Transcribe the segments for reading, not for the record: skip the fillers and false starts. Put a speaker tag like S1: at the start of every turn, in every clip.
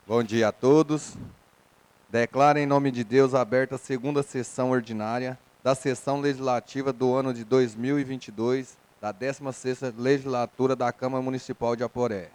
S1: Bom dia a todos. Declaro em nome de Deus aberta a segunda sessão ordinária da sessão legislativa do ano de 2022, da 16ª Legislatura da Câmara Municipal de Aporé.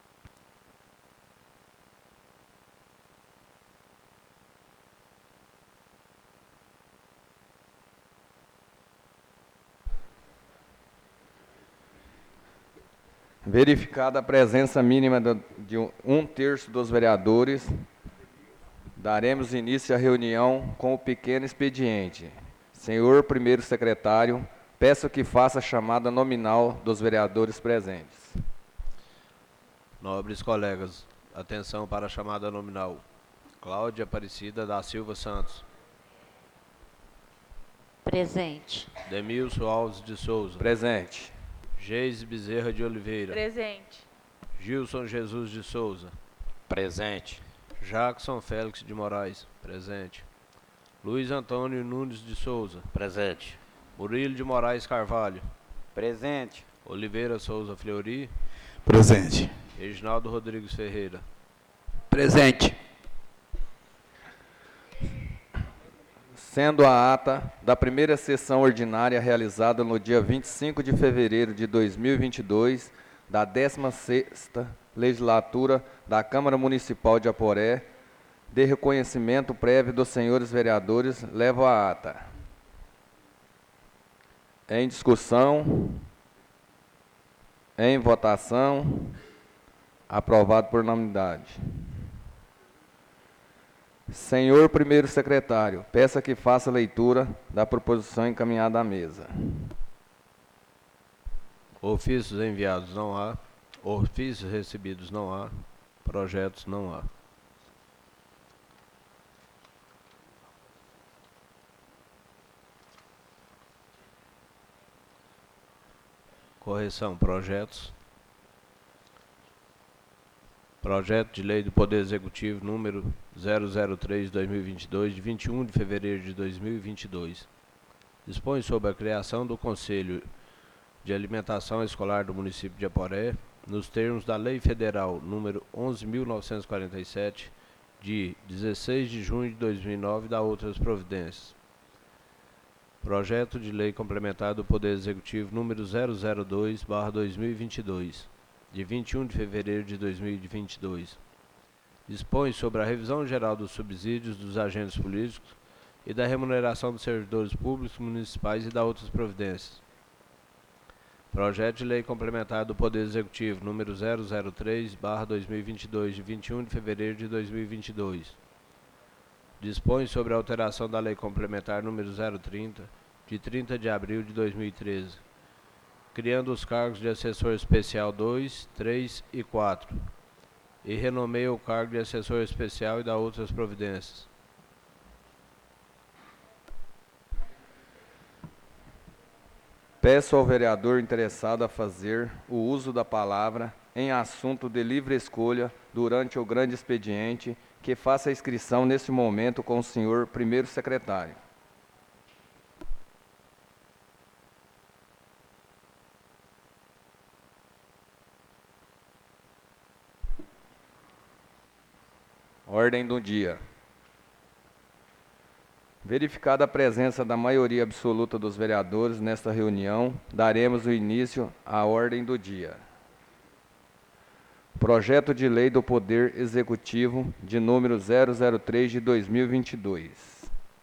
S1: Verificada a presença mínima de um terço dos vereadores, daremos início à reunião com o pequeno expediente. Senhor primeiro secretário, peço que faça a chamada nominal dos vereadores presentes.
S2: Nobres colegas, atenção para a chamada nominal. Cláudia Aparecida da Silva Santos.
S3: Presente.
S2: Demilson Alves de Souza.
S1: Presente.
S2: Geise Bezerra de Oliveira.
S4: Presente.
S2: Gilson Jesus de Souza.
S5: Presente.
S2: Jackson Félix de Moraes. Presente. Luiz Antônio Nunes de Souza.
S5: Presente.
S2: Murilo de Moraes Carvalho.
S5: Presente.
S2: Oliveira Souza Fleury.
S6: Presente.
S2: Reginaldo Rodrigues Ferreira.
S6: Presente.
S1: Sendo a ata da primeira sessão ordinária realizada no dia 25 de fevereiro de 2022, da 16ª Legislatura da Câmara Municipal de Aporé, de reconhecimento prévio dos senhores vereadores, levo a ata. Em discussão, em votação, aprovado por unanimidade. Senhor primeiro secretário, peça que faça a leitura da proposição encaminhada à mesa.
S2: Ofícios enviados não há. Ofícios recebidos não há. Projetos não há. Correção, projetos. Projeto de Lei do Poder Executivo número 003/2022, de 21 de fevereiro de 2022. Dispõe sobre a criação do Conselho de Alimentação Escolar do município de Aporé, nos termos da Lei Federal número 11.947, de 16 de junho de 2009, da outras providências. Projeto de Lei Complementar do Poder Executivo número 002/2022, de 21 de fevereiro de 2022. Dispõe sobre a revisão geral dos subsídios dos agentes políticos e da remuneração dos servidores públicos municipais e da outras providências. Projeto de Lei Complementar do Poder Executivo número 003/2022, de 21 de fevereiro de 2022. Dispõe sobre a alteração da Lei Complementar número 030, de 30 de abril de 2013, criando os cargos de Assessor Especial 2, 3 e 4, e renomeia o cargo de Assessor Especial e dá outras providências.
S1: Peço ao vereador interessado a fazer o uso da palavra em assunto de livre escolha durante o grande expediente, que faça a inscrição nesse momento com o senhor primeiro secretário. Ordem do dia. Verificada a presença da maioria absoluta dos vereadores nesta reunião, daremos o início à ordem do dia. Projeto de Lei do Poder Executivo, de número 003 de 2022.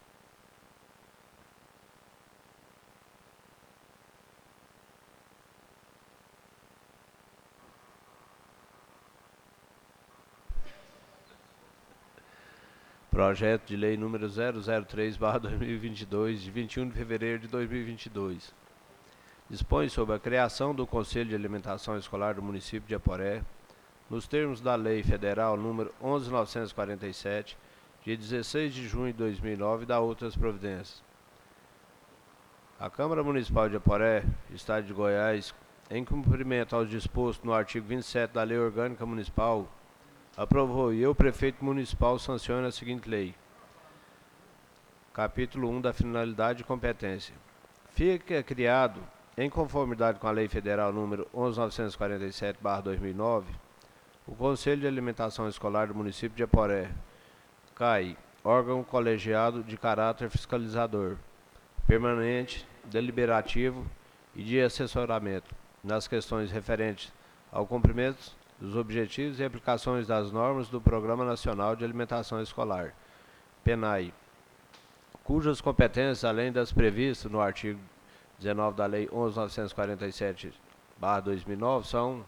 S2: Projeto de Lei número 003/2022, de 21 de fevereiro de 2022. Dispõe sobre a criação do Conselho de Alimentação Escolar do município de Aporé, nos termos da Lei Federal número 11.947, de 16 de junho de 2009, e da outras providências. A Câmara Municipal de Aporé, Estado de Goiás, em cumprimento aos dispostos no artigo 27 da Lei Orgânica Municipal, aprovou e eu, prefeito municipal, sanciono a seguinte lei. Capítulo 1 da finalidade e competência. Fica criado, em conformidade com a Lei Federal número 11.947/2009, O Conselho de Alimentação Escolar do município de Aporé, CAI, órgão colegiado de caráter fiscalizador, permanente, deliberativo e de assessoramento nas questões referentes ao cumprimento dos objetivos e aplicações das normas do Programa Nacional de Alimentação Escolar, PNAE, cujas competências, além das previstas no artigo 19 da Lei 11.947/2009, são: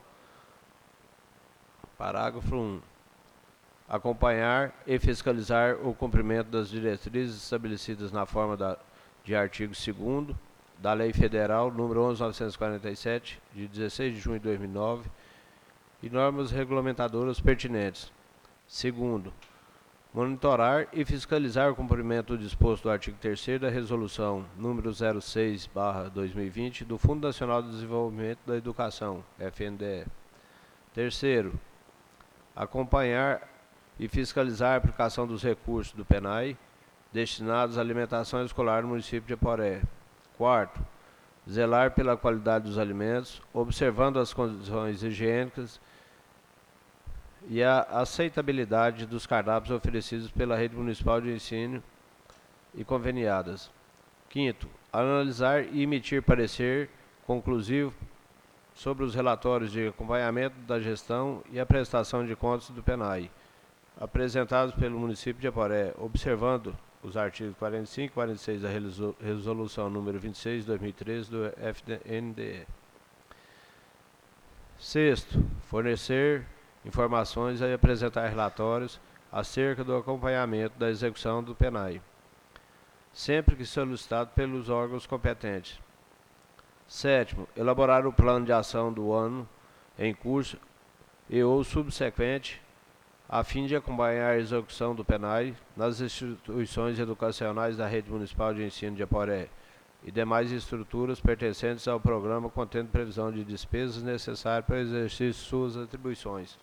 S2: parágrafo 1. Acompanhar e fiscalizar o cumprimento das diretrizes estabelecidas na forma de artigo 2º da Lei Federal nº 11.947, de 16 de junho de 2009, e normas regulamentadoras pertinentes. Segundo, monitorar e fiscalizar o cumprimento do disposto do artigo 3º da Resolução número 06/2020 do Fundo Nacional de Desenvolvimento da Educação, FNDE. Terceiro, acompanhar e fiscalizar a aplicação dos recursos do PNAE destinados à alimentação escolar no município de Aporé. Quarto, zelar pela qualidade dos alimentos, observando as condições higiênicas e a aceitabilidade dos cardápios oferecidos pela rede municipal de ensino e conveniadas. Quinto, analisar e emitir parecer conclusivo sobre os relatórios de acompanhamento da gestão e a prestação de contas do PNAE, apresentados pelo município de Aporé, observando os artigos 45 e 46 da Resolução número 26 de 2013 do FNDE. Sexto, fornecer informações e apresentar relatórios acerca do acompanhamento da execução do PNAE, sempre que solicitado pelos órgãos competentes. Sétimo, elaborar o plano de ação do ano em curso e ou subsequente, a fim de acompanhar a execução do PNAE nas instituições educacionais da Rede Municipal de Ensino de Aporé e demais estruturas pertencentes ao programa, contendo previsão de despesas necessárias para o exercício de suas atribuições.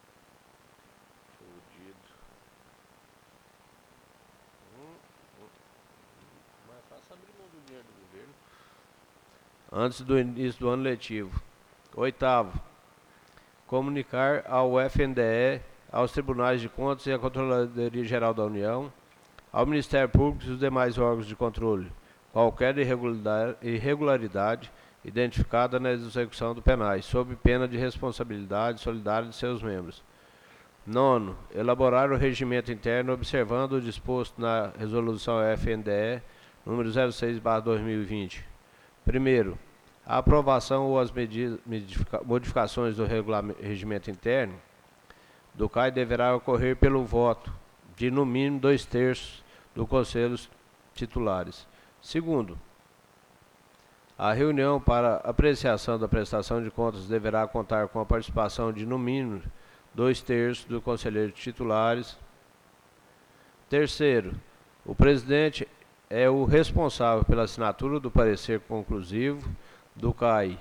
S2: Antes do início do ano letivo. Oitavo, comunicar ao FNDE, aos Tribunais de Contas e à Controladoria Geral da União, ao Ministério Público e os demais órgãos de controle, qualquer irregularidade identificada na execução do PNAE, sob pena de responsabilidade solidária de seus membros. Nono, elaborar o regimento interno observando o disposto na Resolução FNDE número 06/2020. Primeiro, a aprovação ou as modificações do regimento interno do CAI deverá ocorrer pelo voto de, no mínimo, 2/3 do Conselho titulares. Segundo, a reunião para apreciação da prestação de contas deverá contar com a participação de, no mínimo, 2/3 dos conselheiros titulares. Terceiro, o presidente é o responsável pela assinatura do parecer conclusivo do CAI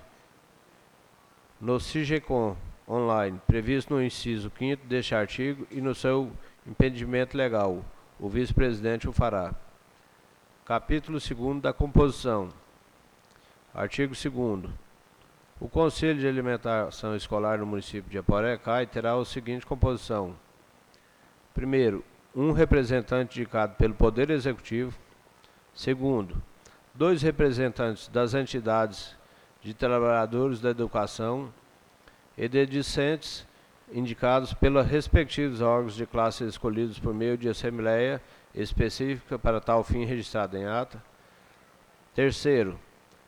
S2: no SIGECOM online, previsto no inciso 5º deste artigo e no seu impedimento legal. O vice-presidente o fará. Capítulo 2º da composição. Artigo 2º. O Conselho de Alimentação Escolar no município de Aporé, CAI, terá a seguinte composição. Primeiro, um representante indicado pelo Poder Executivo. Segundo, 2 representantes das entidades de trabalhadores da educação e de discentes indicados pelos respectivos órgãos de classe escolhidos por meio de assembleia específica para tal fim registrada em ata. Terceiro,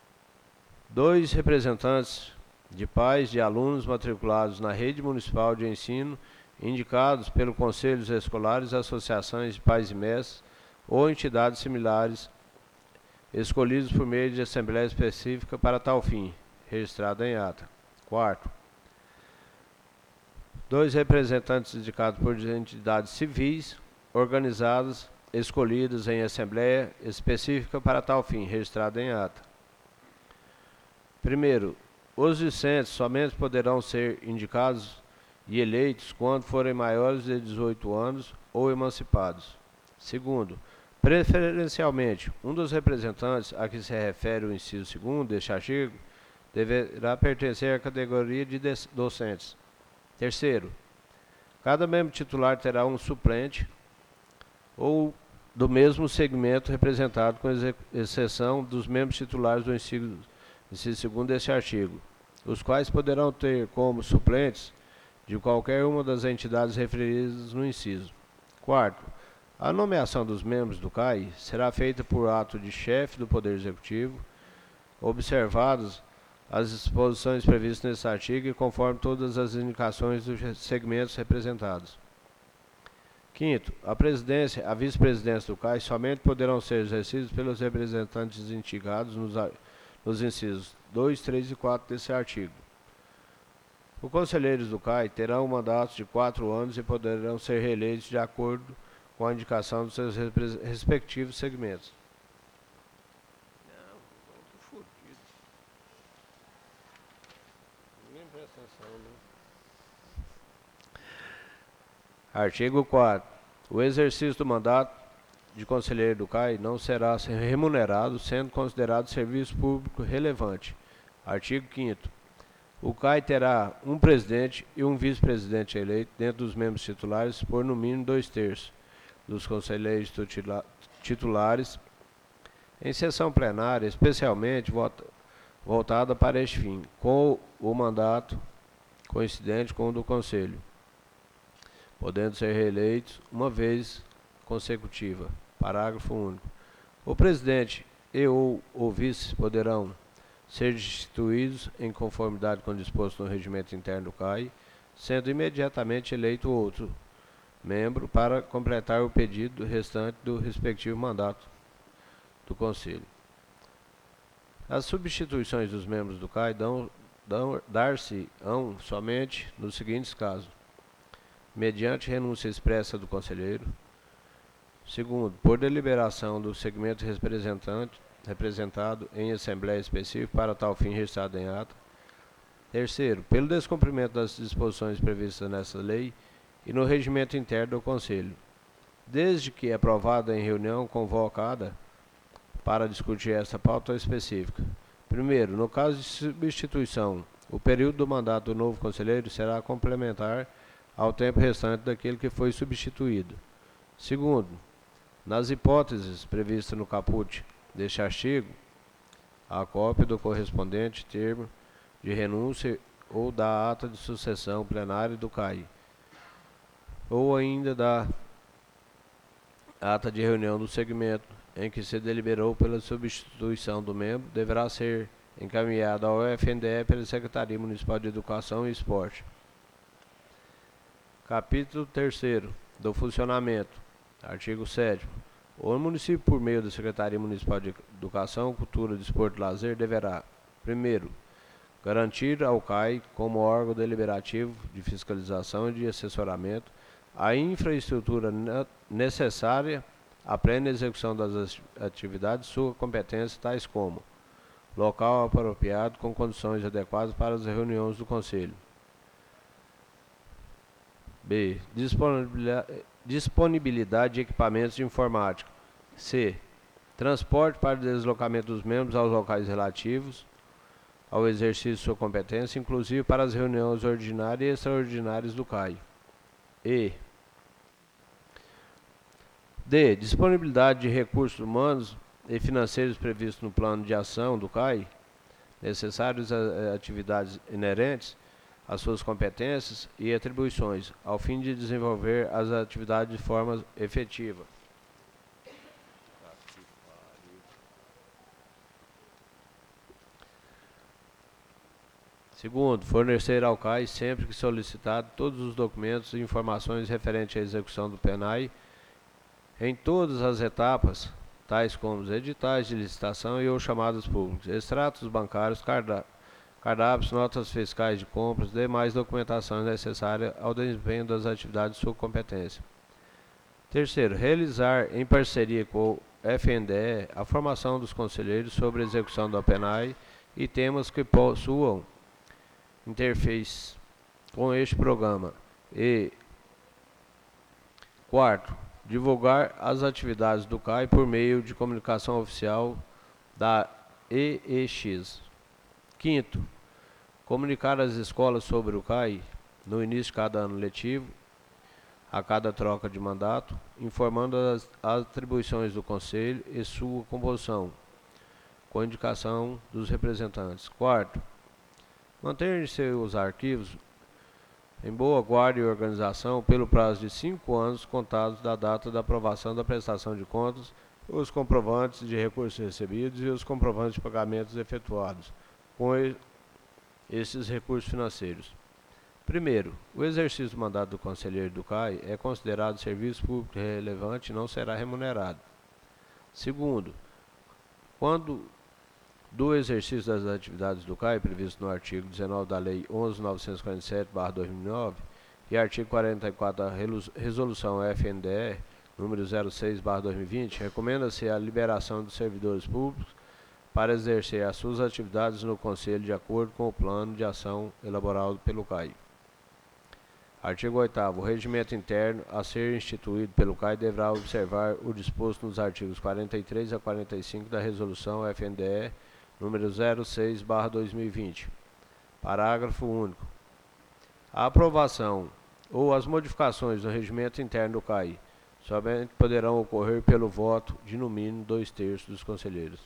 S2: 2 representantes de pais de alunos matriculados na rede municipal de ensino indicados pelos conselhos escolares, associações de pais e mestres ou entidades similares escolhidos por meio de assembleia específica para tal fim, registrada em ata. Quarto, 2 representantes indicados por entidades civis, organizadas, escolhidas em assembleia específica para tal fim, registrada em ata. Primeiro, os discentes somente poderão ser indicados e eleitos quando forem maiores de 18 anos ou emancipados. Segundo, preferencialmente, um dos representantes a que se refere o inciso 2º deste artigo deverá pertencer à categoria de docentes. Terceiro, Cada membro titular terá um suplente ou do mesmo segmento representado, com exceção dos membros titulares do inciso segundo deste artigo, os quais poderão ter como suplentes de qualquer uma das entidades referidas no inciso. Quarto, a nomeação dos membros do CAI será feita por ato de chefe do Poder Executivo, observadas as disposições previstas nesse artigo e conforme todas as indicações dos segmentos representados. Quinto, a presidência e a vice-presidência do CAI somente poderão ser exercidas pelos representantes indicados nos incisos 2, 3 e 4 desse artigo. Os conselheiros do CAI terão um mandato de 4 anos e poderão ser reeleitos de acordo com a indicação dos seus respectivos segmentos. Artigo 4º. O exercício do mandato de conselheiro do CAI não será remunerado, sendo considerado serviço público relevante. Artigo 5º. O CAI terá um presidente e um vice-presidente eleito dentro dos membros titulares por no mínimo 2/3 dos conselheiros titulares em sessão plenária, especialmente voltada para este fim, com o mandato coincidente com o do Conselho, podendo ser reeleitos uma vez consecutiva. Parágrafo único. O presidente e ou o vice poderão ser destituídos em conformidade com o disposto no regimento interno do CAI, sendo imediatamente eleito outro membro para completar o pedido restante do respectivo mandato do Conselho. As substituições dos membros do CAI dar-se-ão somente nos seguintes casos: mediante renúncia expressa do conselheiro. Segundo, por deliberação do segmento representado em assembleia específica para tal fim registrado em ata. Terceiro, pelo descumprimento das disposições previstas nessa lei e no regimento interno do Conselho, desde que aprovada em reunião convocada para discutir essa pauta específica. Primeiro, no caso de substituição, o período do mandato do novo conselheiro será complementar ao tempo restante daquele que foi substituído. Segundo, nas hipóteses previstas no caput deste artigo, a cópia do correspondente termo de renúncia ou da ata de sucessão plenária do CAI, ou ainda da ata de reunião do segmento em que se deliberou pela substituição do membro, deverá ser encaminhada ao FNDE pela Secretaria Municipal de Educação e Esporte. Capítulo 3º do funcionamento. Artigo 7º. O município, por meio da Secretaria Municipal de Educação, Cultura, Desporto e Lazer, deverá: primeiro, garantir ao CAI, como órgão deliberativo de fiscalização e de assessoramento, a infraestrutura necessária à plena execução das atividades de sua competência, tais como local apropriado com condições adequadas para as reuniões do Conselho. B. Disponibilidade de equipamentos de informática. C. Transporte para o deslocamento dos membros aos locais relativos ao exercício de sua competência, inclusive para as reuniões ordinárias e extraordinárias do CAI. D. Disponibilidade de recursos humanos e financeiros previstos no plano de ação do CAI, necessários a atividades inerentes às suas competências e atribuições, ao fim de desenvolver as atividades de forma efetiva. Segundo, fornecer ao CAI, sempre que solicitado, todos os documentos e informações referentes à execução do PENAI em todas as etapas, tais como os editais de licitação e ou chamadas públicas, extratos bancários, cardápios, notas fiscais de compras, demais documentações necessárias ao desempenho das atividades de sua competência. Terceiro, realizar em parceria com o FNDE a formação dos conselheiros sobre a execução da PENAI e temas que possuam interface com este programa. E quarto, divulgar as atividades do CAI por meio de comunicação oficial da EEX. Quinto, comunicar às escolas sobre o CAI no início de cada ano letivo a cada troca de mandato, informando as atribuições do Conselho e sua composição, com indicação dos representantes. Quarto, manter seus arquivos em boa guarda e organização pelo prazo de 5 anos contados da data da aprovação da prestação de contas, os comprovantes de recursos recebidos e os comprovantes de pagamentos efetuados com esses recursos financeiros. Primeiro, o exercício do mandato do conselheiro do CAI é considerado serviço público relevante e não será remunerado. Segundo, quando do exercício das atividades do CAI, previsto no artigo 19 da Lei 11.947/2009 e artigo 44 da Resolução FNDE, número 06/2020, recomenda-se a liberação dos servidores públicos para exercer as suas atividades no Conselho de acordo com o plano de ação elaborado pelo CAI. Artigo 8º. O regimento interno a ser instituído pelo CAI deverá observar o disposto nos artigos 43 a 45 da Resolução FNDE número 06/2020. Parágrafo único. A aprovação ou as modificações no regimento interno do CAI somente poderão ocorrer pelo voto de no mínimo 2/3 dos conselheiros.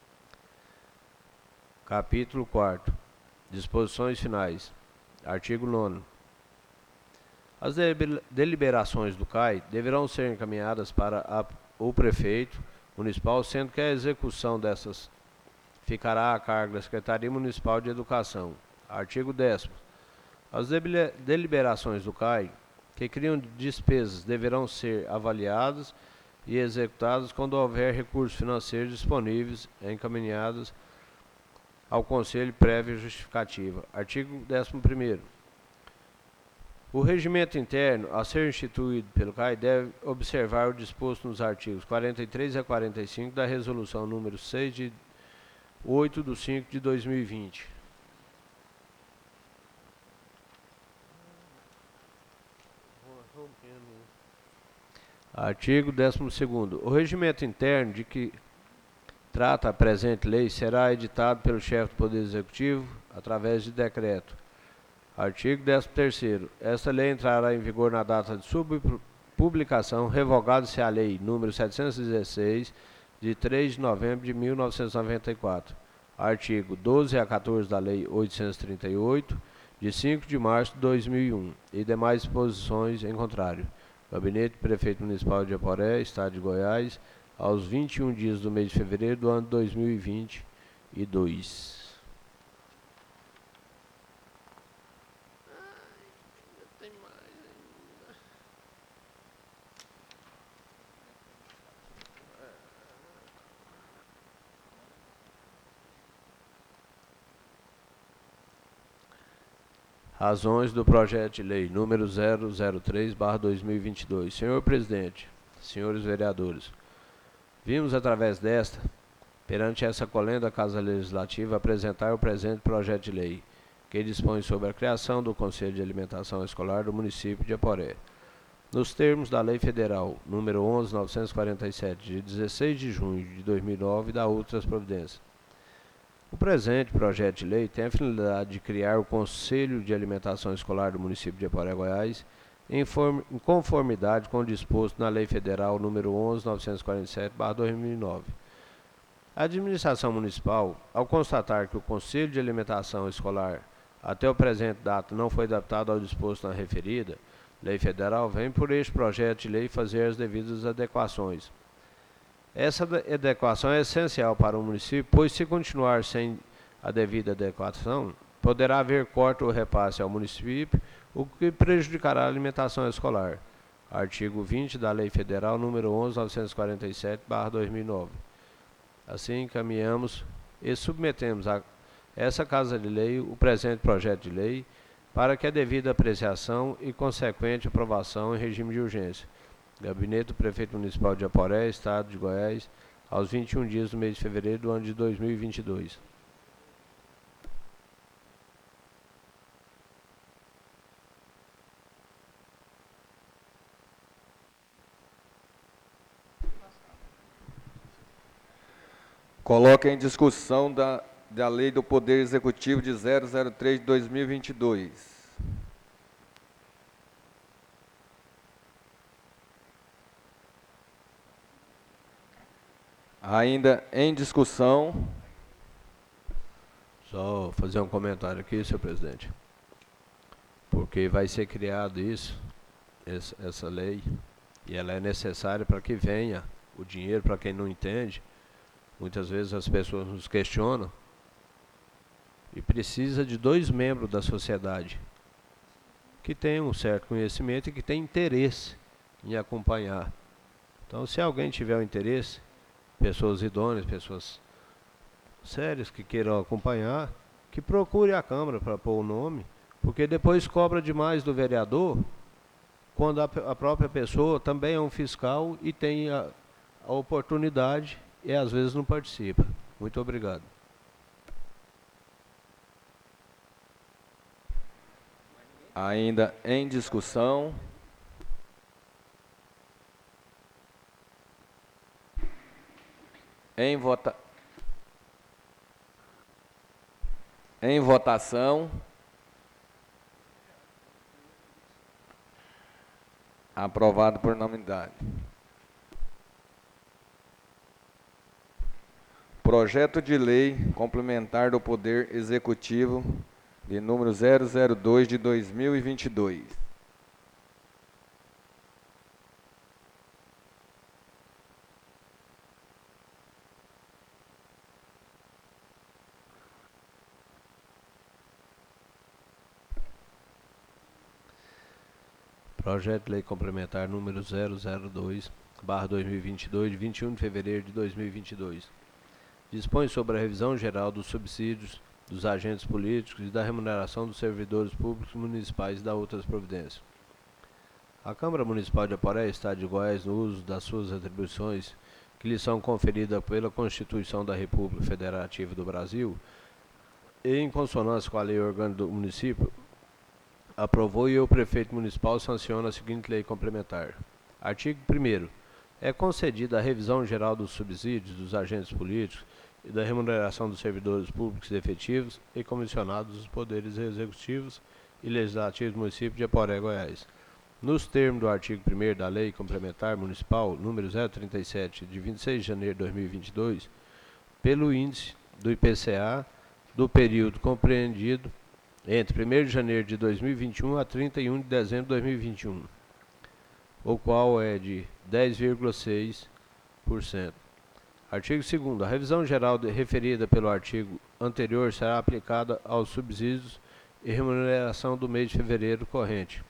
S2: Capítulo 4. Disposições finais. Artigo 9º. As deliberações do CAI deverão ser encaminhadas para o prefeito municipal, sendo que a execução dessas ficará a cargo da Secretaria Municipal de Educação. Artigo 10º. As deliberações do CAI que criam despesas deverão ser avaliadas e executadas quando houver recursos financeiros disponíveis encaminhados ao Conselho prévia justificativa. Artigo 11º. O regimento interno a ser instituído pelo CAI deve observar o disposto nos artigos 43 a 45 da Resolução número 6 de 8/5 de 2020. Artigo 12º. O regimento interno de que trata a presente lei será editado pelo chefe do Poder Executivo através de decreto. Artigo 13º. Esta lei entrará em vigor na data de sua publicação, revogado-se a Lei nº 716, de 3 de novembro de 1994. Artigo 12 a 14 da Lei 838, de 5 de março de 2001, e demais disposições em contrário. Gabinete do Prefeito Municipal de Aporé, Estado de Goiás, aos 21 dias do mês de fevereiro do ano 2022. Razões do projeto de lei número 003/2022. Senhor Presidente, senhores vereadores, vimos através desta, perante essa colenda Casa Legislativa, apresentar o presente projeto de lei, que dispõe sobre a criação do Conselho de Alimentação Escolar do município de Aporé, nos termos da Lei Federal número 11.947, de 16 de junho de 2009, e da outras providências. O presente projeto de lei tem a finalidade de criar o Conselho de Alimentação Escolar do município de Aporé, Goiás, em conformidade com o disposto na Lei Federal nº 11.947/2009. A administração municipal, ao constatar que o Conselho de Alimentação Escolar até o presente data não foi adaptado ao disposto na referida Lei Federal, vem por este projeto de lei fazer as devidas adequações. Essa adequação é essencial para o município, pois se continuar sem a devida adequação, poderá haver corte ou repasse ao município, o que prejudicará a alimentação escolar. Artigo 20 da Lei Federal nº 11.947/2009. Assim, encaminhamos e submetemos a essa Casa de Lei o presente projeto de lei para que a devida apreciação e consequente aprovação em regime de urgência. Gabinete do Prefeito Municipal de Aporé, Estado de Goiás, aos 21 dias do mês de fevereiro do ano de 2022.
S1: Coloca em discussão da Lei do Poder Executivo de 003 de 2022. Ainda em discussão,
S2: Só fazer um comentário aqui, senhor presidente. Porque vai ser criado essa lei, e ela é necessária para que venha o dinheiro, para quem não entende. Muitas vezes as pessoas nos questionam e precisa de 2 membros da sociedade que tenham um certo conhecimento e que tenham interesse em acompanhar. Então, se alguém tiver o interesse, pessoas idôneas, pessoas sérias que queiram acompanhar, que procure a Câmara para pôr o nome, porque depois cobra demais do vereador, quando a própria pessoa também é um fiscal e tem a oportunidade e às vezes não participa. Muito obrigado.
S1: ainda em discussão, em votação, aprovado por unanimidade. Projeto de Lei Complementar do Poder Executivo de número 002 de 2022.
S2: Projeto de Lei Complementar número 002/2022, de 21 de fevereiro de 2022. Dispõe sobre a revisão geral dos subsídios dos agentes políticos e da remuneração dos servidores públicos municipais e da outras providências. A Câmara Municipal de Aporé, Estado de Goiás, no uso das suas atribuições que lhe são conferidas pela Constituição da República Federativa do Brasil, e em consonância com a Lei Orgânica do Município, aprovou e o Prefeito Municipal sanciona a seguinte lei complementar. Artigo 1º. É concedida a revisão geral dos subsídios dos agentes políticos e da remuneração dos servidores públicos efetivos e comissionados dos poderes executivos e legislativos do município de Aporé, Goiás, nos termos do artigo 1º da Lei Complementar Municipal número 037, de 26 de janeiro de 2022, pelo índice do IPCA do período compreendido entre 1º de janeiro de 2021 a 31 de dezembro de 2021, o qual é de 10,6%. Artigo 2º. A revisão geral referida pelo artigo anterior será aplicada aos subsídios e remuneração do mês de fevereiro corrente.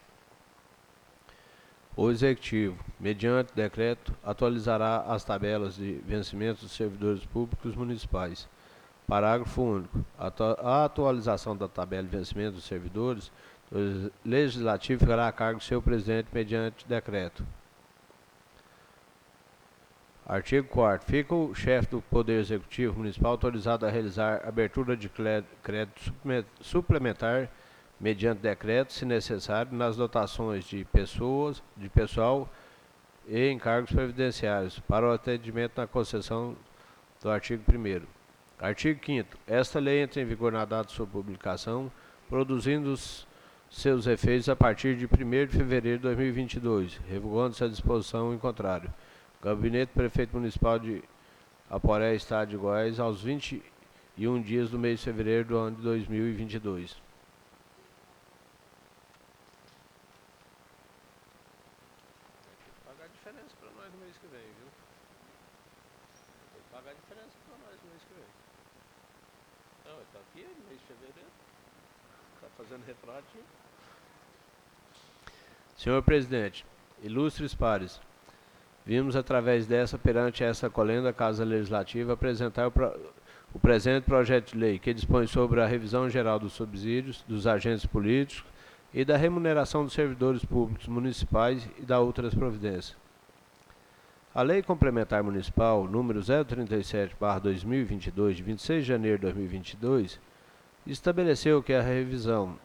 S2: O Executivo, mediante decreto, atualizará as tabelas de vencimento dos servidores públicos municipais. Parágrafo único. A atualização da tabela de vencimento dos servidores do Legislativo ficará a cargo do seu presidente mediante decreto. Artigo 4º. Fica o chefe do Poder Executivo Municipal autorizado a realizar abertura de crédito suplementar mediante decreto, se necessário, nas dotações de pessoal e encargos previdenciários para o atendimento na concessão do artigo 1º. Artigo 5º. Esta lei entra em vigor na data de sua publicação, produzindo seus efeitos a partir de 1º de fevereiro de 2022, revogando-se a disposição em contrário. Gabinete do Prefeito Municipal de Aporé, Estado de Goiás, aos 21 dias do mês de fevereiro do ano de 2022. Pagar diferença para nós no mês que vem, viu? Tem que pagar diferença para nós no mês que vem. Não, está aqui no mês de fevereiro. Está fazendo retratinho. Senhor Presidente, ilustres pares, vimos através dessa, perante essa colenda Casa Legislativa, apresentar o presente projeto de lei, que dispõe sobre a revisão geral dos subsídios dos agentes políticos e da remuneração dos servidores públicos municipais e da outras providências. A Lei Complementar Municipal número 037/2022, de 26 de janeiro de 2022, estabeleceu que a revisão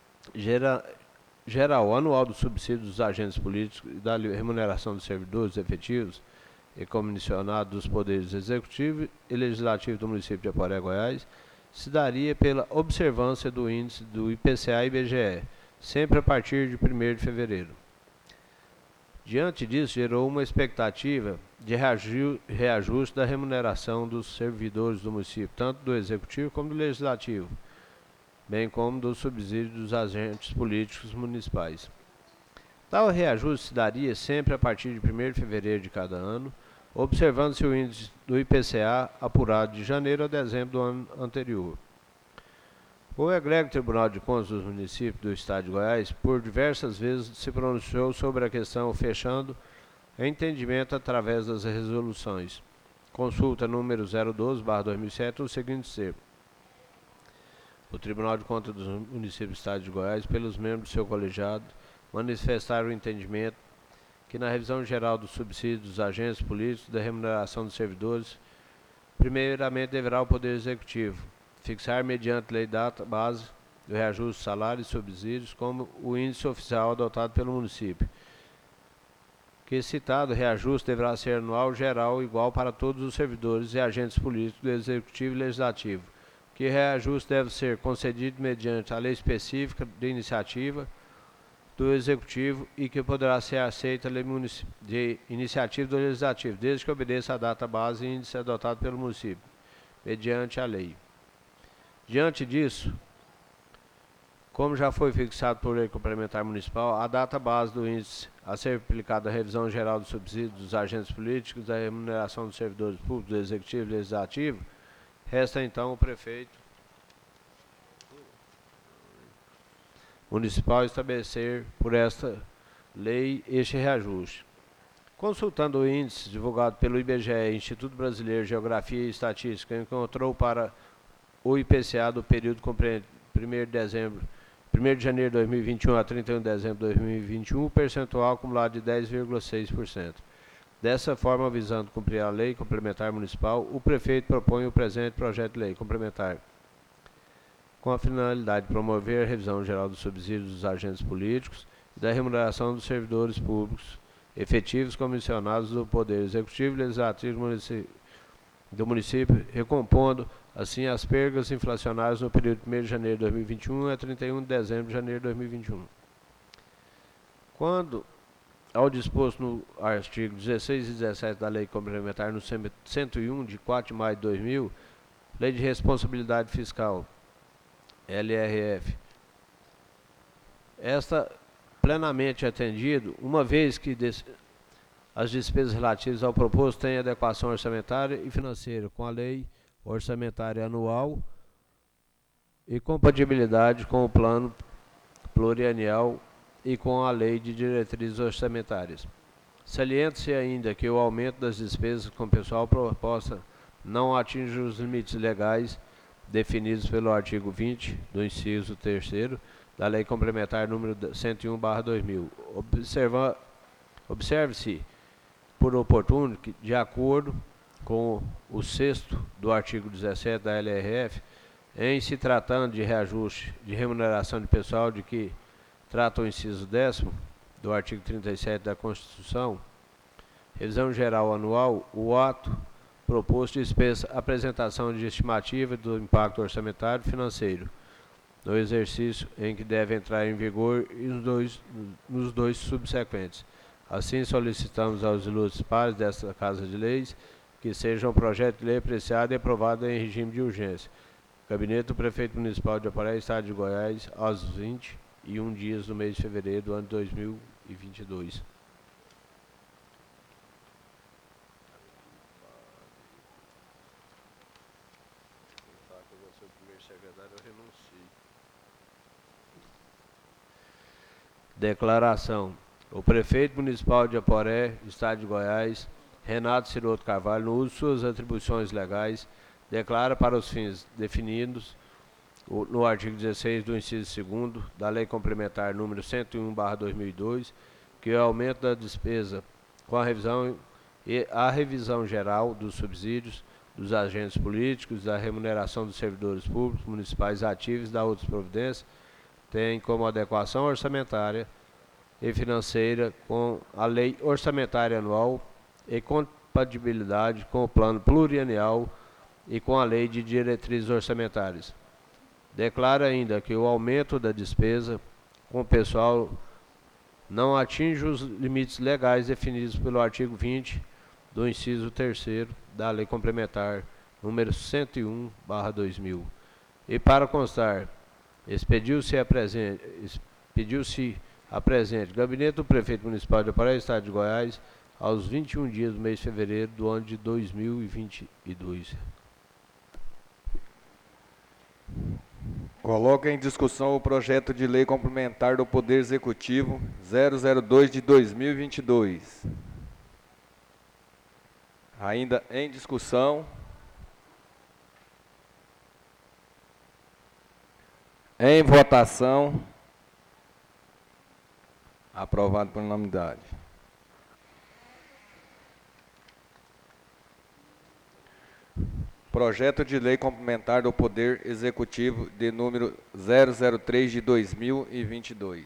S2: geral anual dos subsídios dos agentes políticos e da remuneração dos servidores efetivos e comissionados dos poderes executivo e legislativo do município de Aporé, Goiás, se daria pela observância do índice do IPCA e IBGE, sempre a partir de 1º de fevereiro. Diante disso, gerou uma expectativa de reajuste da remuneração dos servidores do município, tanto do Executivo como do Legislativo, bem como do subsídio dos agentes políticos municipais. Tal reajuste se daria sempre a partir de 1º de fevereiro de cada ano, observando-se o índice do IPCA apurado de janeiro a dezembro do ano anterior. O egrégio Tribunal de Contas dos Municípios do Estado de Goiás, por diversas vezes, se pronunciou sobre a questão, fechando entendimento através das resoluções. Consulta número 012/2007, no seguinte ser: o Tribunal de Contas dos Municípios do Estado de Goiás, pelos membros do seu colegiado, manifestaram o entendimento que na revisão geral dos subsídios dos agentes políticos e da remuneração dos servidores, primeiramente deverá o Poder Executivo fixar mediante lei data base do reajuste de salários e subsídios como o índice oficial adotado pelo município, que citado reajuste deverá ser anual geral igual para todos os servidores e agentes políticos do Executivo e Legislativo, que reajuste deve ser concedido mediante a lei específica de iniciativa do Executivo e que poderá ser aceita a lei de iniciativa do Legislativo, desde que obedeça a data base e índice adotado pelo município, mediante a lei. Diante disso, como já foi fixado por lei complementar municipal, a data base do índice a ser aplicada à revisão geral do subsídio dos agentes políticos, da remuneração dos servidores públicos, do Executivo e Legislativo, resta então o prefeito municipal estabelecer por esta lei este reajuste. Consultando o índice divulgado pelo IBGE, Instituto Brasileiro de Geografia e Estatística, encontrou para o IPCA do período compreendente 1º de janeiro de 2021 a 31 de dezembro de 2021, percentual acumulado de 10,6%. Dessa forma, visando cumprir a lei complementar municipal, o prefeito propõe o presente projeto de lei complementar, com a finalidade de promover a revisão geral dos subsídios dos agentes políticos e da remuneração dos servidores públicos efetivos comissionados do Poder Executivo e Legislativo do município, recompondo assim as perdas inflacionárias no período de 1º de janeiro de 2021 a 31 de dezembro de janeiro de 2021. Quando ao disposto no artigo 16 e 17 da Lei Complementar no 101, de 4 de maio de 2000, Lei de Responsabilidade Fiscal, LRF. Esta plenamente atendido, uma vez que as despesas relativas ao proposto têm adequação orçamentária e financeira com a Lei Orçamentária Anual e compatibilidade com o Plano Plurianual e com a Lei de Diretrizes Orçamentárias. Salienta-se ainda que o aumento das despesas com pessoal proposta não atinge os limites legais definidos pelo artigo 20 do inciso 3º da Lei Complementar número 101/2000. Observe-se por oportuno que, de acordo com o 6º do artigo 17 da LRF, em se tratando de reajuste de remuneração de pessoal de que trata o inciso 10º do artigo 37 da Constituição, revisão geral anual, o ato proposto dispensa a apresentação de estimativa do impacto orçamentário e financeiro no exercício em que deve entrar em vigor e nos dois subsequentes. Assim, solicitamos aos ilustres pares desta Casa de Leis que seja um projeto de lei apreciado e aprovado em regime de urgência. Gabinete do Prefeito Municipal de Aporé, Estado de Goiás, aos 21 dias do mês de fevereiro do ano 2022. Declaração. O Prefeito Municipal de Aporé, Estado de Goiás, Renato Ciroto Carvalho, no uso de suas atribuições legais, declara para os fins definidos no artigo 16 do inciso 2º da Lei Complementar número 101/2002, que o aumento da despesa com a revisão geral dos subsídios dos agentes políticos, da remuneração dos servidores públicos municipais ativos e da outras providências, tem como adequação orçamentária e financeira com a Lei Orçamentária Anual e compatibilidade com o Plano Plurianual e com a Lei de Diretrizes Orçamentárias. Declara ainda que o aumento da despesa com pessoal não atinge os limites legais definidos pelo artigo 20 do inciso 3º da Lei Complementar número 101/2000. E para constar, expediu-se a presente Gabinete do Prefeito Municipal de Aporé, Estado de Goiás, aos 21 dias do mês de fevereiro do ano de 2022.
S1: Coloca em discussão o projeto de lei complementar do Poder Executivo 002 de 2022. Ainda em discussão. Em votação. Aprovado por unanimidade. Projeto de lei complementar do Poder Executivo de número 003 de 2022.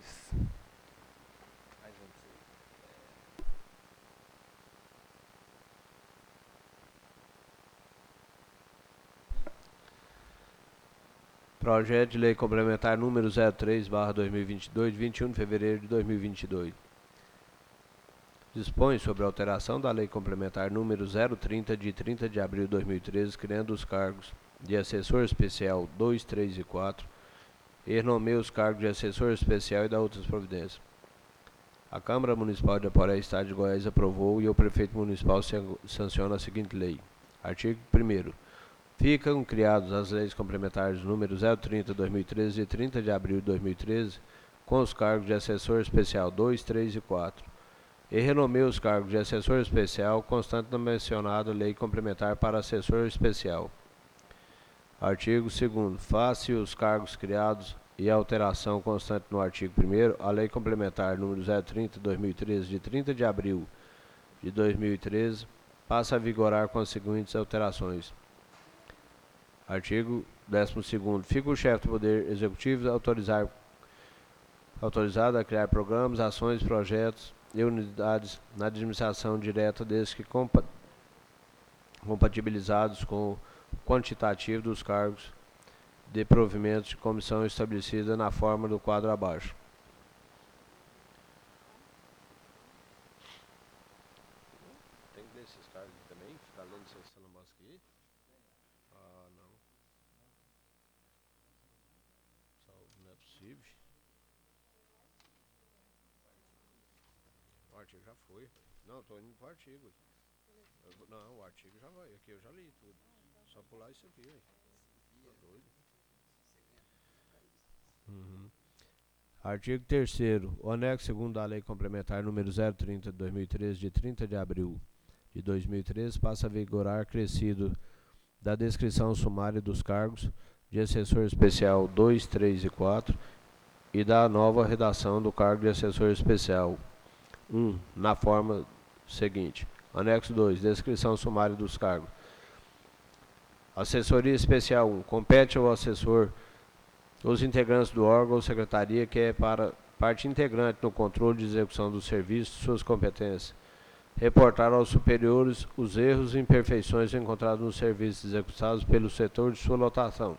S2: Projeto de lei complementar número 03/2022, de 21 de fevereiro de 2022. Dispõe sobre a alteração da Lei Complementar número 030, de 30 de abril de 2013, criando os cargos de assessor especial 2, 3 e 4, e nomeia os cargos de assessor especial e dá outras providências. A Câmara Municipal de Aporé, Estado de Goiás, aprovou e o Prefeito Municipal sanciona a seguinte lei. Artigo 1º. Ficam criados as leis complementares número 030/2013, de 30 de abril de 2013, com os cargos de assessor especial 2, 3 e 4, e renomeia os cargos de assessor especial constante na mencionada lei complementar para assessor especial. Artigo 2º. Face os cargos criados e a alteração constante no artigo 1º, a lei complementar número 030/2013, de 30 de abril de 2013, passa a vigorar com as seguintes alterações. Artigo 12º. Fica o chefe do Poder Executivo autorizado a criar programas, ações, projetos e unidades na administração direta, desde que compatibilizados com o quantitativo dos cargos de provimento de comissão estabelecida na forma do quadro abaixo. Tem que ler esses cargos também? Ficar lendo essa lamosca aqui? Ah, não. Não é possível. O artigo já foi. Não, estou indo para o artigo. Não, o artigo já vai. Aqui eu já li tudo. Só pular isso aqui, velho. Tá doido? Artigo 3º. O anexo 2º da Lei Complementar número 030 de 2013, de 30 de abril de 2013, passa a vigorar acrescido da descrição sumária dos cargos de assessor especial 2, 3 e 4 e da nova redação do cargo de assessor especial 1, na forma seguinte. Anexo 2. Descrição sumária dos cargos. Assessoria Especial 1. Compete ao assessor os integrantes do órgão ou secretaria que é para parte integrante no controle de execução do serviço, suas competências. Reportar aos superiores os erros e imperfeições encontrados nos serviços executados pelo setor de sua lotação.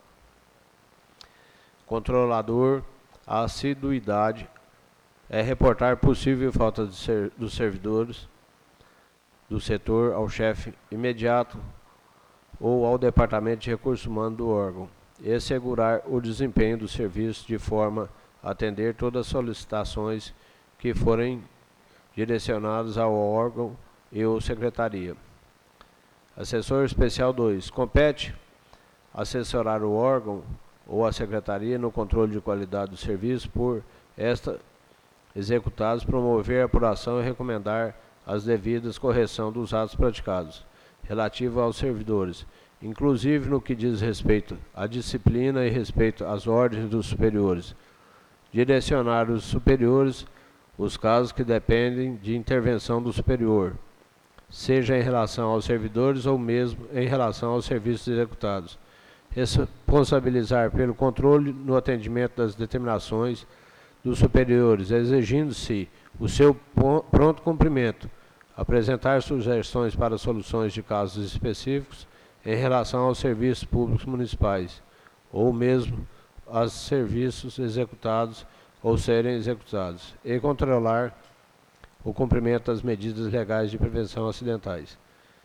S2: Controlador, a assiduidade é reportar possível falta dos servidores do setor ao chefe imediato ou ao Departamento de Recursos Humanos do órgão e assegurar o desempenho do serviço de forma a atender todas as solicitações que forem direcionadas ao órgão e ou secretaria. Assessor Especial 2. Compete assessorar o órgão ou a secretaria no controle de qualidade do serviço por esta executados, promover a apuração e recomendar as devidas correção dos atos praticados, relativo aos servidores, inclusive no que diz respeito à disciplina e respeito às ordens dos superiores. Direcionar os superiores os casos que dependem de intervenção do superior, seja em relação aos servidores ou mesmo em relação aos serviços executados. Responsabilizar pelo controle no atendimento das determinações dos superiores, exigindo-se o seu pronto cumprimento, apresentar sugestões para soluções de casos específicos em relação aos serviços públicos municipais, ou mesmo aos serviços executados ou serem executados, e controlar o cumprimento das medidas legais de prevenção acidentais.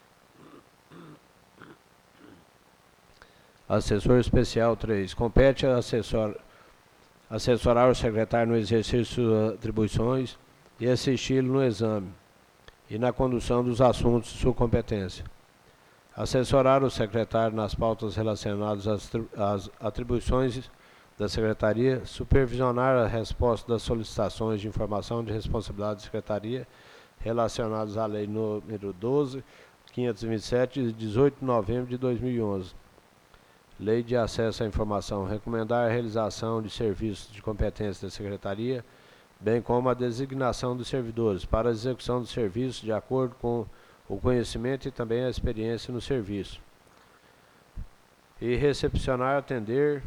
S2: Assessor especial 3. Compete a assessorar o secretário no exercício de suas atribuições e assisti-lo no exame e na condução dos assuntos de sua competência. Assessorar o secretário nas pautas relacionadas às atribuições da Secretaria, supervisionar a resposta das solicitações de informação de responsabilidade da Secretaria relacionadas à Lei número 12.527, de 18 de novembro de 2011. Lei de Acesso à Informação, recomendar a realização de serviços de competência da Secretaria, bem como a designação dos servidores para a execução dos serviços de acordo com o conhecimento e também a experiência no serviço. E recepcionar, atender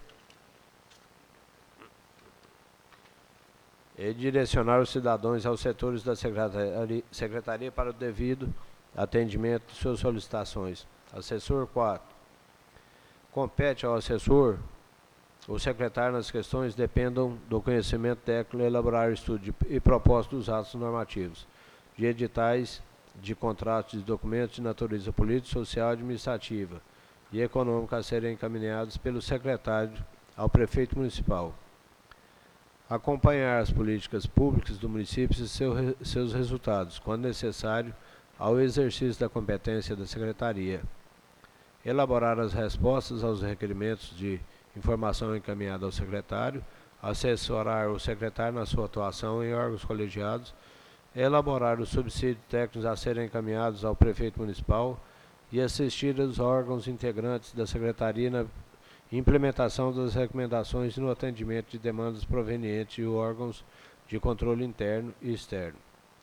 S2: e direcionar os cidadãos aos setores da Secretaria para o devido atendimento de suas solicitações. Assessor 4. Compete ao assessor ou secretário nas questões dependam do conhecimento técnico elaborar estudo e propósito dos atos normativos, de editais, de contratos de documentos de natureza política, social, administrativa e econômica a serem encaminhados pelo secretário ao prefeito municipal. Acompanhar as políticas públicas do município e seus resultados, quando necessário, ao exercício da competência da Secretaria. Elaborar as respostas aos requerimentos de informação encaminhada ao secretário, assessorar o secretário na sua atuação em órgãos colegiados, elaborar os subsídios técnicos a serem encaminhados ao prefeito municipal e assistir os órgãos integrantes da Secretaria na implementação das recomendações e no atendimento de demandas provenientes de órgãos de controle interno e externo.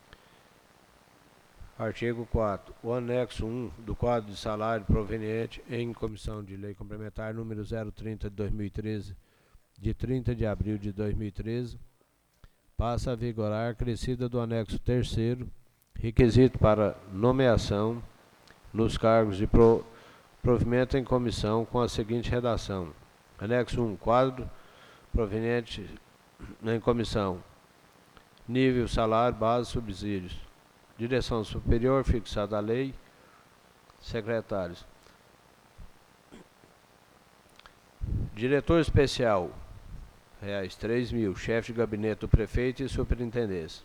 S2: Artigo 4. O anexo 1 do quadro de salário proveniente em Comissão de Lei Complementar número 030 de 2013, de 30 de abril de 2013, passa a vigorar acrescida do anexo 3º, requisito para nomeação nos cargos de provimento em comissão com a seguinte redação. Anexo 1. Quadro proveniente em comissão. Nível, salário, base, subsídios. Direção superior, fixada a lei. Secretários. Diretor especial, reais 3.000. Chefe de gabinete do prefeito e superintendência.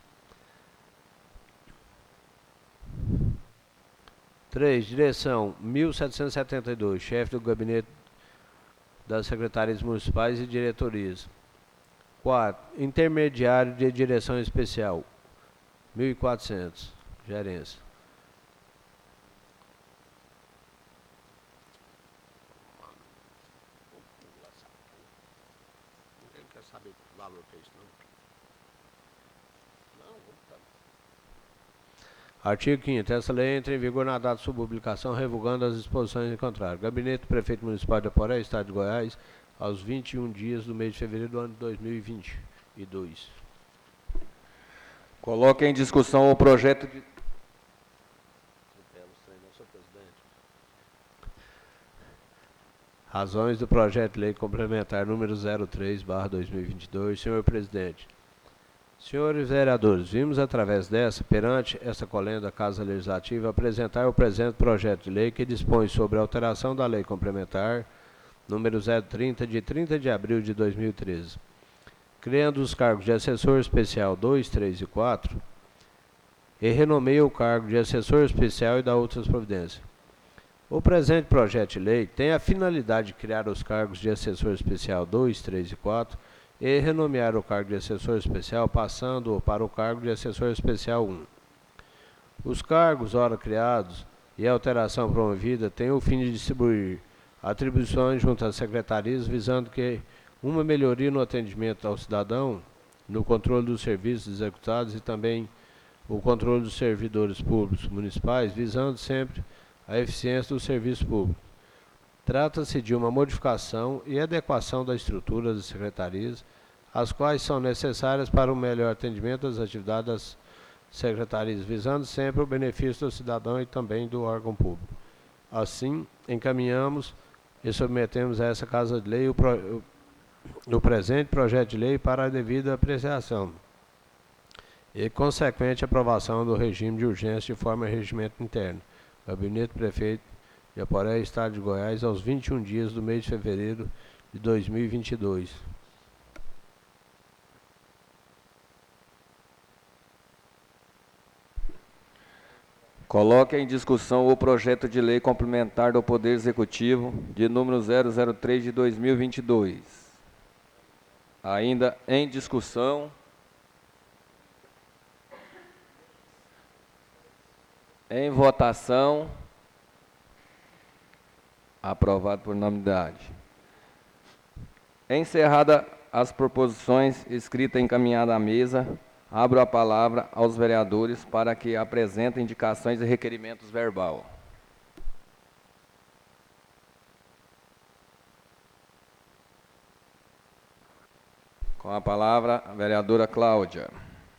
S2: 3. Direção 1.772. Chefe do gabinete das secretarias municipais e diretorias. 4. Intermediário de direção especial 1.400. Gerência.
S3: Ninguém quer saber o valor que é isso, não.
S2: Artigo 5º. Essa lei entra em vigor na data de sua publicação, revogando as disposições em contrário. Gabinete do Prefeito Municipal de Aporé, Estado de Goiás, aos 21 dias do mês de fevereiro do ano de 2022.
S1: Coloque em discussão o projeto de...
S2: Razões do projeto de lei complementar número 03/2022. Senhor presidente, senhores vereadores, vimos através dessa, perante esta colenda da Casa Legislativa, apresentar o presente projeto de lei que dispõe sobre a alteração da lei complementar número 030 de 30 de abril de 2013, criando os cargos de assessor especial 2, 3 e 4 e renomeia o cargo de assessor especial e dá outras providências. O presente projeto de lei tem a finalidade de criar os cargos de assessor especial 2, 3 e 4 e renomear o cargo de assessor especial, passando-o para o cargo de assessor especial 1. Os cargos, ora criados, e a alteração promovida têm o fim de distribuir atribuições junto às secretarias, visando que uma melhoria no atendimento ao cidadão, no controle dos serviços executados e também o controle dos servidores públicos municipais, visando sempre a eficiência do serviço público. Trata-se de uma modificação e adequação da estrutura das secretarias, as quais são necessárias para o melhor atendimento das atividades das secretarias, visando sempre o benefício do cidadão e também do órgão público. Assim, encaminhamos e submetemos a essa Casa de Lei do presente projeto de lei para a devida apreciação e consequente aprovação do regime de urgência de forma a regimento interno. Gabinete do Prefeito de Aporé, Estado de Goiás, aos 21 dias do mês de fevereiro de 2022.
S1: Coloque em discussão o projeto de lei complementar do Poder Executivo, de número 003 de 2022. Ainda em discussão. Em votação. Aprovado por unanimidade. Encerrada as proposições escritas e encaminhadas à mesa, abro a palavra aos vereadores para que apresentem indicações e requerimentos verbal. Com a palavra, a vereadora Cláudia.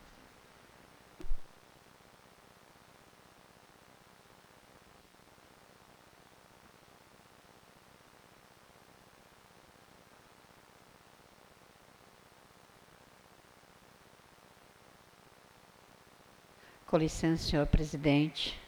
S4: Com licença, senhor presidente.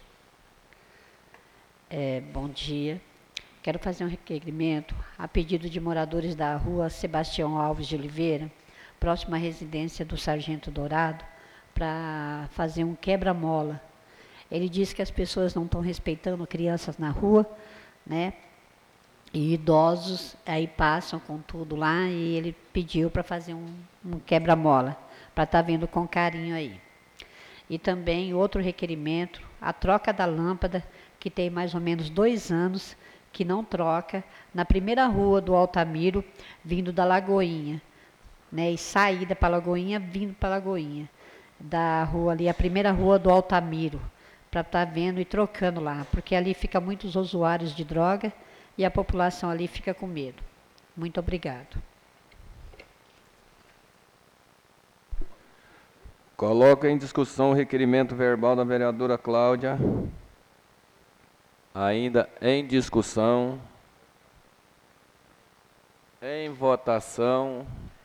S4: Bom dia. Quero fazer um requerimento a pedido de moradores da rua Sebastião Alves de Oliveira, próxima à residência do Sargento Dourado, para fazer um quebra-mola. Ele disse que as pessoas não estão respeitando crianças na rua, né? E idosos aí passam com tudo lá, e ele pediu para fazer um quebra-mola, para estar vendo com carinho aí. E também outro requerimento, a troca da lâmpada, que tem mais ou menos 2 anos, que não troca, na primeira rua do Altamiro, vindo da Lagoinha, né? E saída para a Lagoinha, vindo para a Lagoinha. Da rua ali, a primeira rua do Altamiro, para estar vendo e trocando lá, porque ali fica muitos usuários de droga e a população ali fica com medo. Muito obrigado.
S1: Coloco em discussão o requerimento verbal da vereadora Cláudia. Ainda em discussão. Em votação.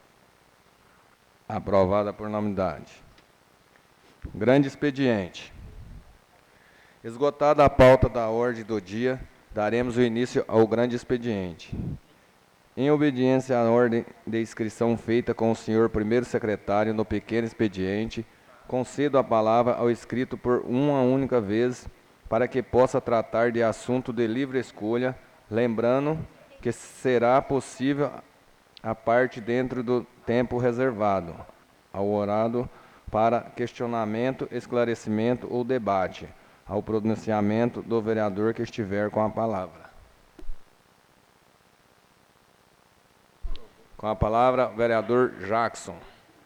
S1: Aprovada por unanimidade. Grande expediente. Esgotada a pauta da ordem do dia, daremos o início ao grande expediente. Em obediência à ordem de inscrição feita com o senhor primeiro secretário no pequeno expediente, concedo a palavra ao inscrito por uma única vez, para que possa tratar de assunto de livre escolha, lembrando que será possível a parte dentro do tempo reservado ao horário para questionamento, esclarecimento ou debate, ao pronunciamento do vereador que estiver com a palavra. Com a palavra, o vereador Jackson.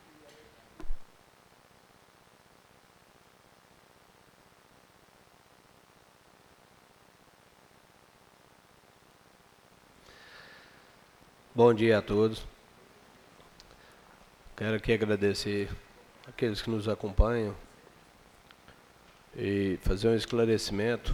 S2: Bom dia a todos. Quero aqui agradecer aqueles que nos acompanham e fazer um esclarecimento.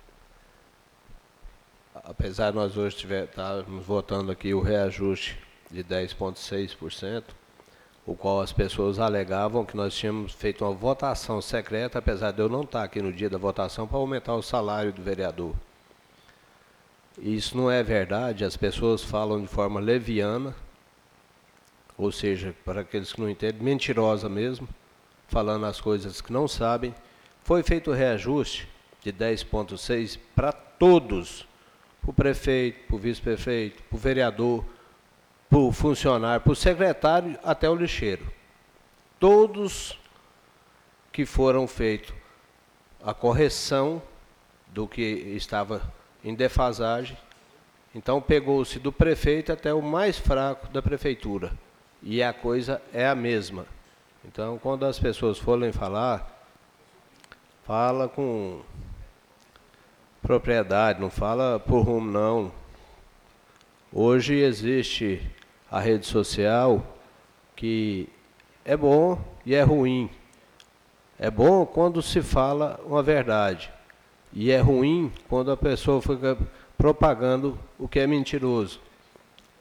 S2: Apesar de nós hoje estarmos votando aqui o reajuste de 10,6%, o qual as pessoas alegavam que nós tínhamos feito uma votação secreta, apesar de eu não estar aqui no dia da votação, para aumentar o salário do vereador. Isso não é verdade, as pessoas falam de forma leviana, ou seja, para aqueles que não entendem, mentirosa mesmo, falando as coisas que não sabem. Foi feito o reajuste de 10,6% para todos, para o prefeito, para o vice-prefeito, para o vereador, para o funcionário, para o secretário, até o lixeiro. Todos que foram feitos a correção do que estava em defasagem, então pegou-se do prefeito até o mais fraco da prefeitura, e a coisa é a mesma. Então, quando as pessoas forem falar, fala com propriedade, não fala por rumo, não. Hoje existe a rede social, que é bom e é ruim. É bom quando se fala uma verdade, e é ruim quando a pessoa fica propagando o que é mentiroso.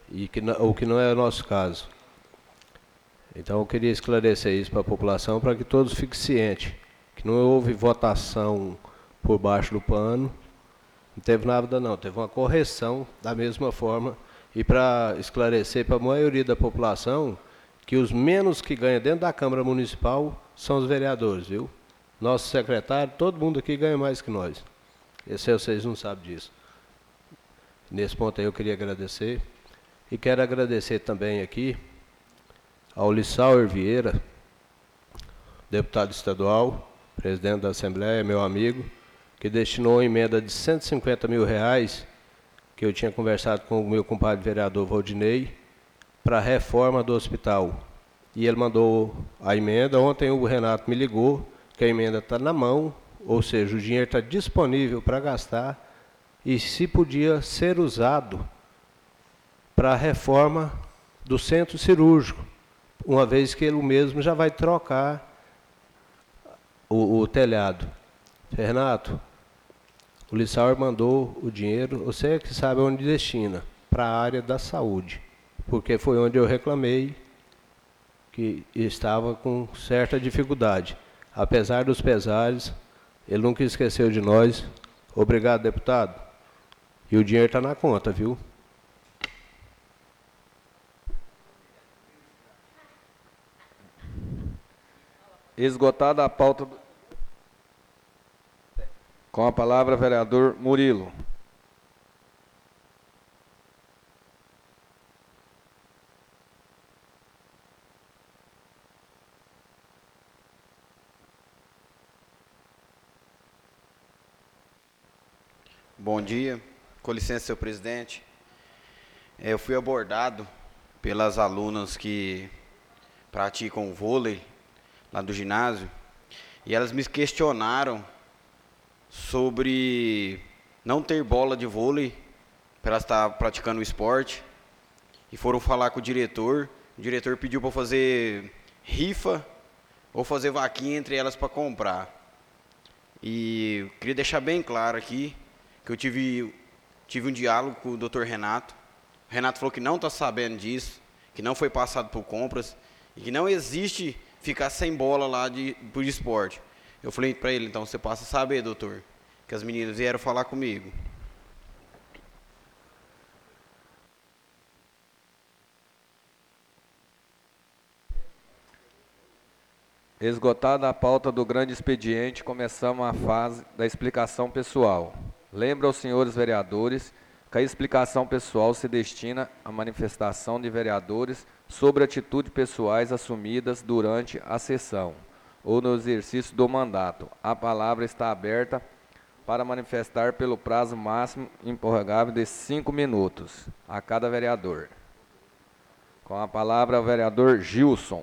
S2: o que não é o nosso caso. Então eu queria esclarecer isso para a população, para que todos fiquem cientes, que não houve votação por baixo do pano, não teve nada não, teve uma correção da mesma forma, e para esclarecer para a maioria da população, que os menos que ganham dentro da Câmara Municipal são os vereadores, viu? Nosso secretário, todo mundo aqui ganha mais que nós. Esse vocês não sabem disso. Nesse ponto aí eu queria agradecer. E quero agradecer também aqui ao Lissauer Vieira, deputado estadual, presidente da Assembleia, meu amigo, que destinou uma emenda de R$150 mil, que eu tinha conversado com o meu compadre vereador Valdinei, para a reforma do hospital. E ele mandou a emenda. Ontem o Renato me ligou, que a emenda está na mão, ou seja, o dinheiro está disponível para gastar, e se podia ser usado para a reforma do centro cirúrgico, uma vez que ele mesmo já vai trocar o telhado. Renato, o Lissauer mandou o dinheiro, você é que sabe onde destina, para a área da saúde, porque foi onde eu reclamei que estava com certa dificuldade. Apesar dos pesares, ele nunca esqueceu de nós. Obrigado, deputado. E o dinheiro está na conta, viu?
S1: Esgotada a pauta. Com a palavra, vereador Murilo.
S5: Bom dia. Com licença, senhor presidente. Eu fui abordado pelas alunas que praticam vôlei lá do ginásio, e elas me questionaram sobre não ter bola de vôlei para elas estar praticando o esporte, e foram falar com o diretor pediu para fazer rifa ou fazer vaquinha entre elas para comprar. E eu queria deixar bem claro aqui que eu tive um diálogo com o Dr. Renato. O Renato falou que não está sabendo disso, que não foi passado por compras e que não existe ficar sem bola lá por esporte. Eu falei para ele, então você passa a saber, doutor, que as meninas vieram falar comigo.
S1: Esgotada a pauta do grande expediente, começamos a fase da explicação pessoal. Lembro aos senhores vereadores que a explicação pessoal se destina à manifestação de vereadores sobre atitudes pessoais assumidas durante a sessão ou no exercício do mandato. A palavra está aberta para manifestar pelo prazo máximo improrrogável de 5 minutos a cada vereador. Com a palavra, o vereador Gilson.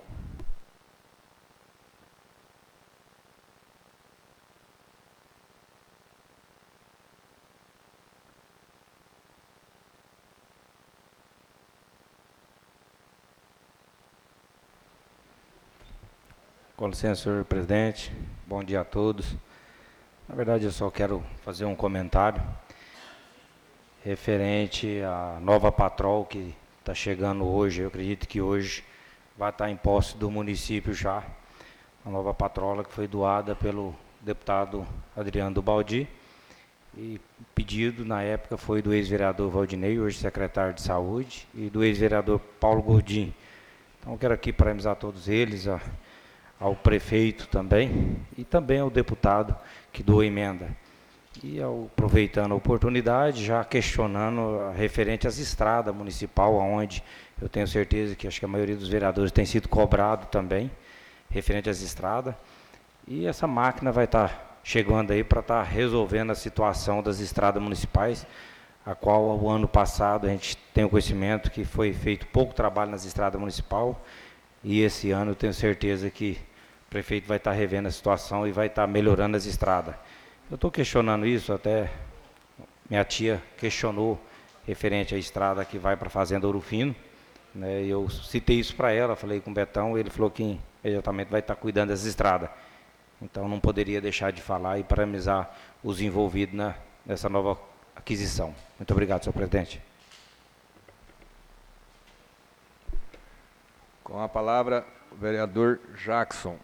S7: Com licença, senhor presidente. Bom dia a todos. Na verdade, eu só quero fazer um comentário referente à nova patrol que está chegando hoje. Eu acredito que hoje vai estar em posse do município já. A nova patrola que foi doada pelo deputado Adriano do Baldi. E pedido, na época, foi do ex-vereador Valdinei, hoje secretário de Saúde, e do ex-vereador Paulo Gordim. Então, eu quero aqui parabenizar todos eles, ao prefeito também, e também ao deputado que doou emenda. E aproveitando a oportunidade, já questionando referente às estradas municipal, onde eu tenho certeza que acho que a maioria dos vereadores tem sido cobrado também, referente às estradas. E essa máquina vai estar chegando aí para estar resolvendo a situação das estradas municipais, a qual o ano passado a gente tem o conhecimento que foi feito pouco trabalho nas estradas municipais. E esse ano eu tenho certeza que o prefeito vai estar revendo a situação e vai estar melhorando as estradas. Eu estou questionando isso, até minha tia questionou referente à estrada que vai para a Fazenda Ouro Fino, né? Eu citei isso para ela, falei com o Betão, ele falou que imediatamente vai estar cuidando das estradas. Então não poderia deixar de falar e parabenizar os envolvidos nessa nova aquisição. Muito obrigado, senhor presidente.
S1: Com a palavra, o vereador Jackson.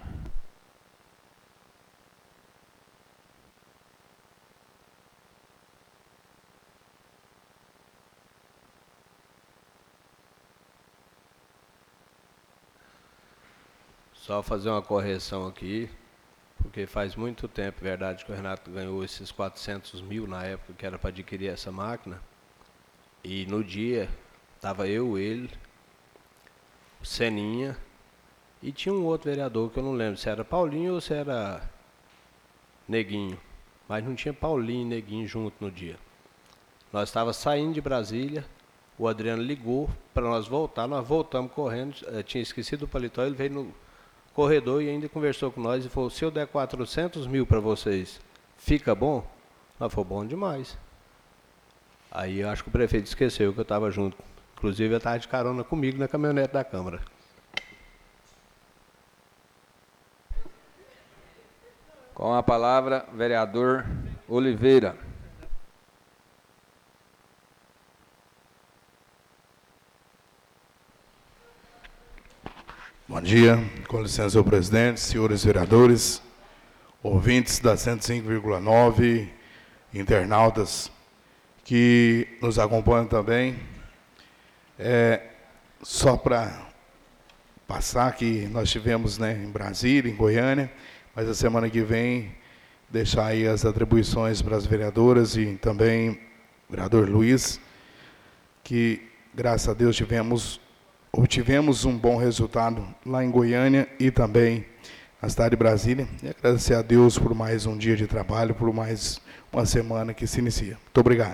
S2: Só fazer uma correção aqui, porque faz muito tempo, verdade, que o Renato ganhou esses 400 mil na época que era para adquirir essa máquina. E no dia, estava eu, ele, o Seninha, e tinha um outro vereador que eu não lembro se era Paulinho ou se era Neguinho. Mas não tinha Paulinho e Neguinho junto no dia. Nós estávamos saindo de Brasília, o Adriano ligou para nós voltar, nós voltamos correndo, tinha esquecido o paletó, ele veio no corredor e ainda conversou com nós e falou: se eu der 400 mil para vocês, fica bom? Nós falou: bom demais. Aí eu acho que o prefeito esqueceu que eu estava junto. Inclusive, ele estava de carona comigo na caminhonete da Câmara.
S1: Com a palavra, vereador Oliveira.
S6: Bom dia, com licença, senhor presidente, senhores vereadores, ouvintes da 105,9, internautas que nos acompanham também. Só para passar que nós tivemos, né, em Brasília, em Goiânia, mas a semana que vem deixar aí as atribuições para as vereadoras e também o vereador Luiz, que graças a Deus obtivemos um bom resultado lá em Goiânia e também na cidade de Brasília. E agradecer a Deus por mais um dia de trabalho, por mais uma semana que se inicia. Muito obrigado.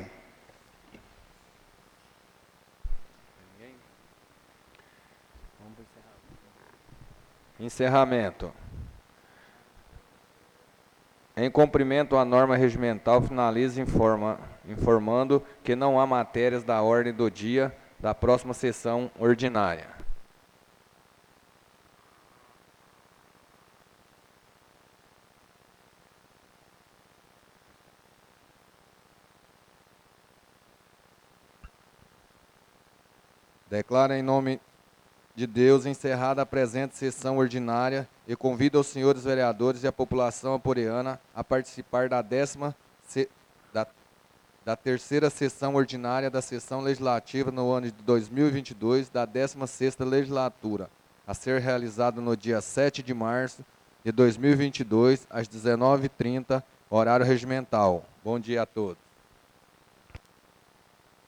S1: Encerramento. Em cumprimento à norma regimental, finaliza informando que não há matérias da ordem do dia da próxima sessão ordinária. Declaro em nome de Deus encerrada a presente sessão ordinária e convido os senhores vereadores e a população aporeana a participar da terceira sessão ordinária da sessão legislativa no ano de 2022 da 16ª legislatura, a ser realizada no dia 7 de março de 2022, às 19h30, horário regimental. Bom dia a todos.